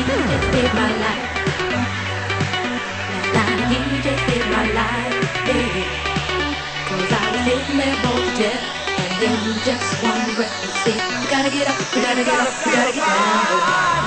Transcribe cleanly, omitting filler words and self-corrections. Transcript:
just saved my life. He just saved my life, yeah. 'Cause I was sitting there both dead, and in just one breath, he said, we gotta get up, we gotta get up, we gotta get down.